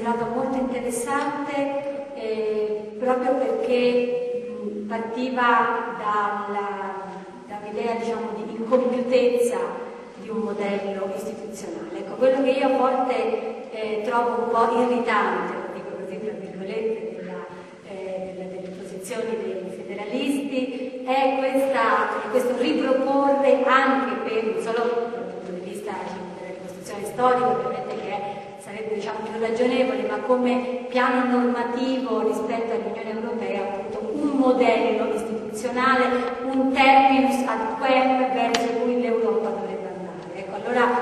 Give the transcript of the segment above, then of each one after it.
considerato molto interessante proprio perché partiva dall'idea, diciamo, di incompiutezza di un modello istituzionale. Ecco, quello che io a volte trovo un po' irritante, lo dico così tra virgolette, delle posizioni dei federalisti, è questo riproporre anche per, non solo dal punto di vista della ricostruzione storica, ovviamente che sarebbe, diciamo, più ragionevole, ma come piano normativo rispetto all'Unione Europea, appunto, un modello istituzionale, un terminus ad quem verso cui l'Europa dovrebbe andare. Ecco, allora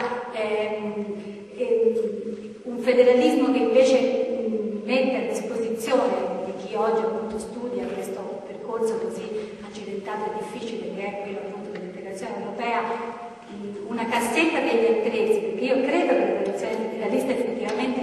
un federalismo che invece mette a disposizione di chi oggi appunto studia questo percorso così accidentato e difficile che è quello appunto dell'integrazione europea, una cassetta degli attrezzi, perché io credo che la tradizione federalista effettivamente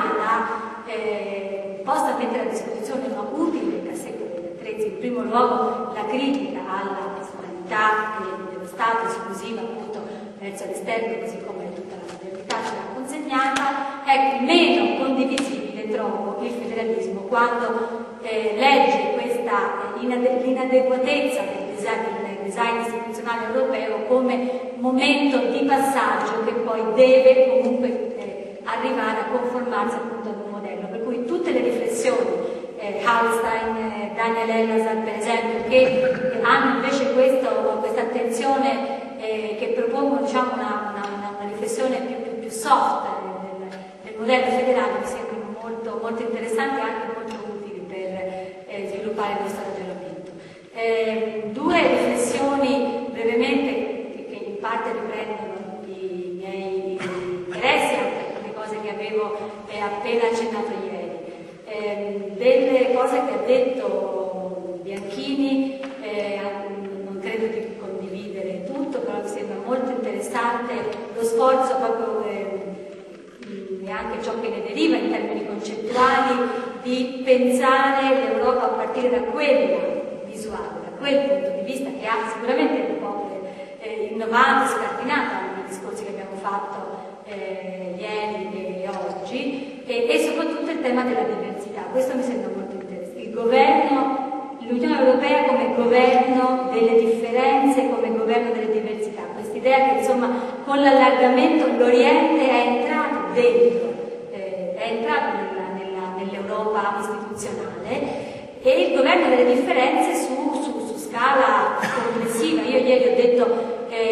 possa mettere a disposizione una utile cassetta degli attrezzi, in primo luogo la critica alla sovranità dello Stato esclusiva appunto verso l'esterno, così come tutta la modernità ce l'ha consegnata. Ecco, meno condivisibile trovo il federalismo quando legge questa l'inadeguatezza del design istituzionale europeo come momento di passaggio che poi deve comunque arrivare a conformarsi appunto ad un modello, per cui tutte le riflessioni Hallstein, Daniel Elazar per esempio, che hanno invece questa attenzione che propongono, diciamo, una riflessione più soft del modello federale, mi sembrano molto interessanti e anche molto utili per sviluppare il nostro ragionamento. Due riflessioni brevemente che in parte riprendono i miei interessi, anche alcune cose che avevo appena accennato ieri. Delle cose che ha detto Bianchini, non credo di condividere tutto, però mi sembra molto interessante lo sforzo proprio e anche ciò che ne deriva in termini concettuali di pensare l'Europa a partire da quella visuale, da quel punto di vista che ha sicuramente un po' innovato, scardinato anche i discorsi che abbiamo fatto ieri e oggi, e soprattutto il tema della diversità. Questo mi sembra molto interessante. Il governo, l'Unione Europea come governo delle differenze, come governo delle diversità, quest'idea che insomma con l'allargamento l'Oriente è entrato dentro, nell'Europa istituzionale, e il governo delle differenze su scala complessiva. Io ieri ho detto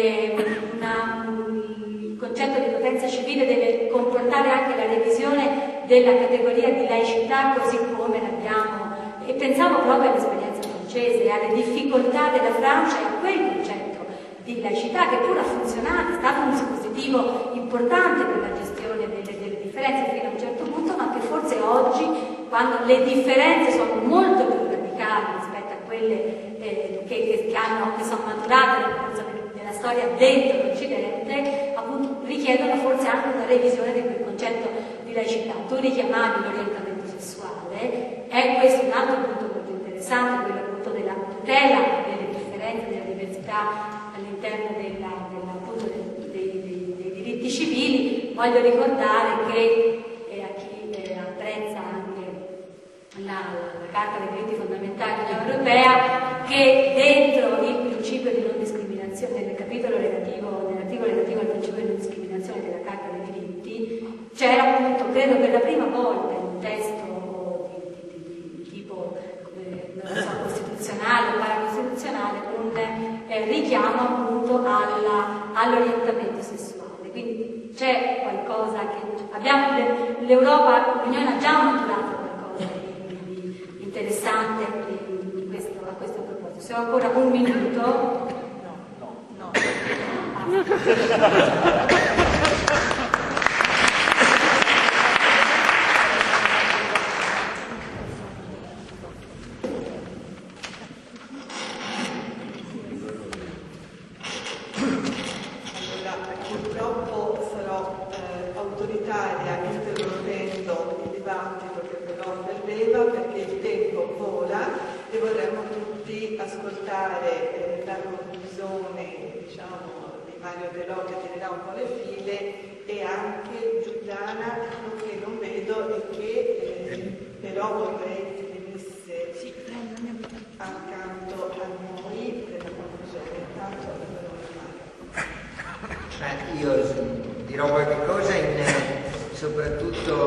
il concetto di potenza civile deve comportare anche la revisione della categoria di laicità così come l'abbiamo, e pensavo proprio all'esperienza francese, alle difficoltà della Francia e a quel concetto di laicità che pur ha funzionato, è stato un dispositivo importante per la gestione delle differenze fino a un certo punto, ma che forse oggi, quando le differenze sono molto più radicali rispetto a quelle che sono maturate nel corso della storia dentro l'Occidente, appunto richiedono forse anche una revisione di quel concetto di laicità. Tu richiamavi l'orientamento sessuale, è questo un altro punto molto interessante, quello appunto della tutela delle differenze, della diversità all'interno appunto dei diritti civili. Voglio ricordare che a chi apprezza anche la Carta dei diritti fondamentali dell'Unione Europea, che dentro il principio di non discriminazione, nel capitolo nell'articolo relativo al principio di non discriminazione della Carta dei diritti, c'era appunto, credo per la prima volta in un testo di tipo non so, costituzionale o paracostituzionale, un richiamo appunto all'orientamento sessuale. Quindi c'è qualcosa che abbiamo, l'Europa, l'Unione ha già maturato qualcosa di interessante a questo proposito. Se ho ancora un minuto. No. Purtroppo sarò autoritaria interrompendo il dibattito che però verreva, perché il tempo vola e vorremmo tutti ascoltare la conclusione, diciamo, di Mario Delò, che tirerà un po' le file, e anche Giuliana, che non vedo e che però vorrei che venisse accanto a noi per la conclusione. Intanto io dirò qualche cosa soprattutto